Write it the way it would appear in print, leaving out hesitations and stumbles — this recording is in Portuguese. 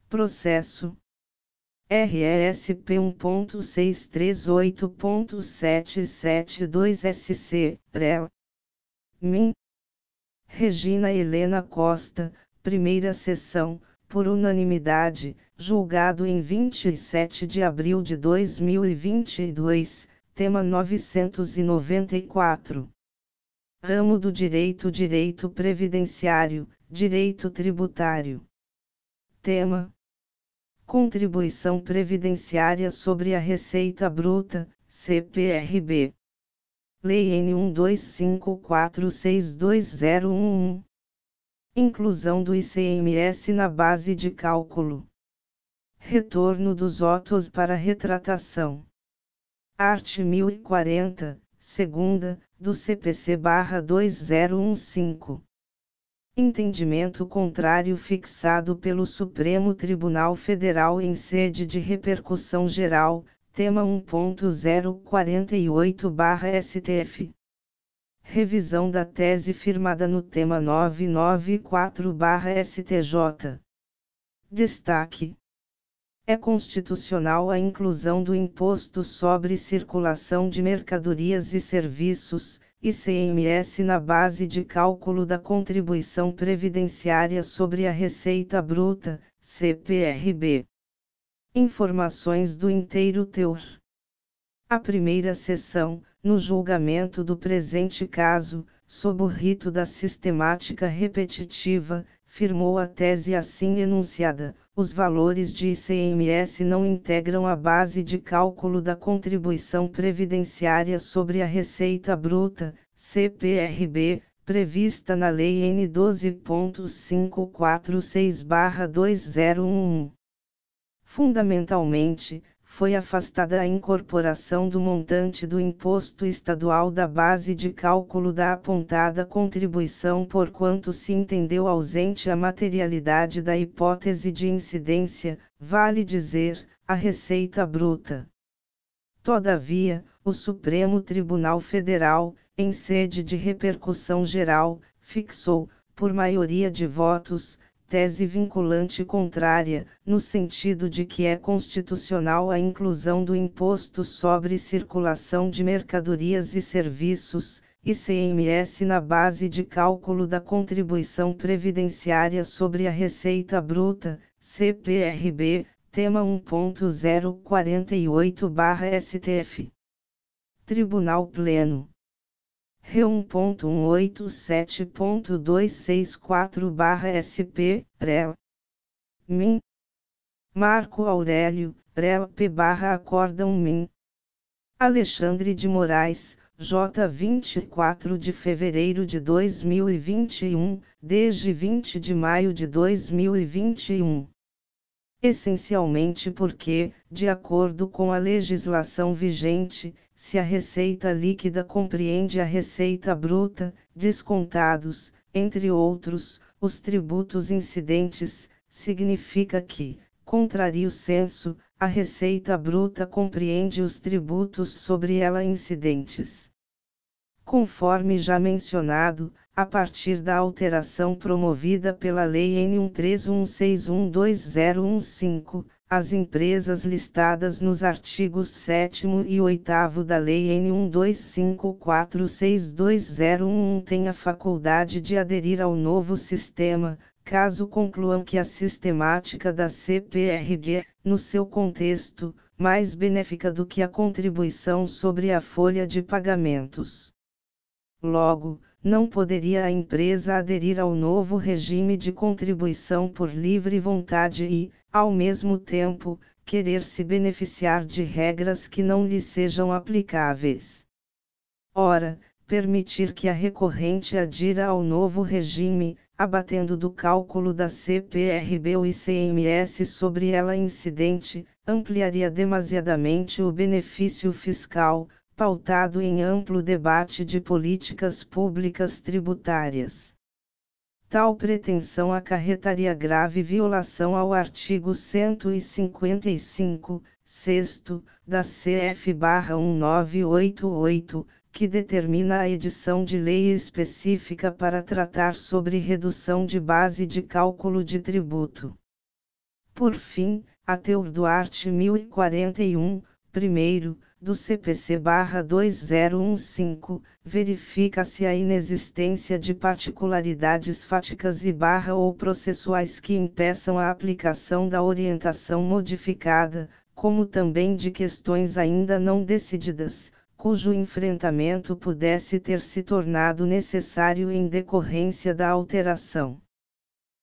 Processo RESP 1.638.772 REL. MIN. Regina Helena Costa, primeira sessão, por unanimidade, julgado em 27 de abril de 2022, tema 994. Ramo do Direito: Direito Previdenciário, Direito Tributário. Tema: Contribuição Previdenciária sobre a Receita Bruta, CPRB. Lei N. 1254620111. Inclusão do ICMS na base de cálculo. Retorno dos autos para retratação. Art. 1040, segunda, do CPC-2015. Entendimento contrário fixado pelo Supremo Tribunal Federal em sede de repercussão geral, tema 1.048/STF. Revisão da tese firmada no tema 994/STJ. Destaque: é constitucional a inclusão do Imposto sobre Circulação de Mercadorias e Serviços, ICMS, na base de cálculo da Contribuição Previdenciária sobre a Receita Bruta, CPRB. Informações do inteiro teor. A primeira sessão, no julgamento do presente caso, sob o rito da sistemática repetitiva, firmou a tese assim enunciada: os valores de ICMS não integram a base de cálculo da Contribuição Previdenciária sobre a Receita Bruta, CPRB, prevista na Lei N. 12.546/2011. Fundamentalmente, foi afastada a incorporação do montante do imposto estadual da base de cálculo da apontada contribuição, porquanto se entendeu ausente a materialidade da hipótese de incidência, vale dizer, a receita bruta. Todavia, o Supremo Tribunal Federal, em sede de repercussão geral, fixou, por maioria de votos, tese vinculante contrária, no sentido de que é constitucional a inclusão do Imposto sobre Circulação de Mercadorias e Serviços, ICMS, na base de cálculo da Contribuição Previdenciária sobre a Receita Bruta, CPRB, tema 1.048/STF. Tribunal Pleno. Re 1.187.264/SP, REL. MIN. Marco Aurélio, REL P/Acórdão MIN. Alexandre de Moraes, J. 24 de fevereiro de 2021, desde 20 de maio de 2021. Essencialmente porque, de acordo com a legislação vigente, se a receita líquida compreende a receita bruta, descontados, entre outros, os tributos incidentes, significa que, contrario sensu, a receita bruta compreende os tributos sobre ela incidentes. Conforme já mencionado, a partir da alteração promovida pela Lei N. 13.161/2015, as empresas listadas nos artigos 7º e 8º da Lei N. 1.254/6201 têm a faculdade de aderir ao novo sistema, caso concluam que a sistemática da CPRB é, no seu contexto, mais benéfica do que a contribuição sobre a folha de pagamentos. Logo, não poderia a empresa aderir ao novo regime de contribuição por livre vontade e, ao mesmo tempo, querer se beneficiar de regras que não lhe sejam aplicáveis. Ora, permitir que a recorrente adira ao novo regime, abatendo do cálculo da CPRB o ICMS sobre ela incidente, ampliaria demasiadamente o benefício fiscal, pautado em amplo debate de políticas públicas tributárias. Tal pretensão acarretaria grave violação ao artigo 155, 6º, da CF/1988, que determina a edição de lei específica para tratar sobre redução de base de cálculo de tributo. Por fim, a Teor Duarte 1041, primeiro, do CPC-2015, verifica-se a inexistência de particularidades fáticas ou processuais que impeçam a aplicação da orientação modificada, como também de questões ainda não decididas, cujo enfrentamento pudesse ter se tornado necessário em decorrência da alteração.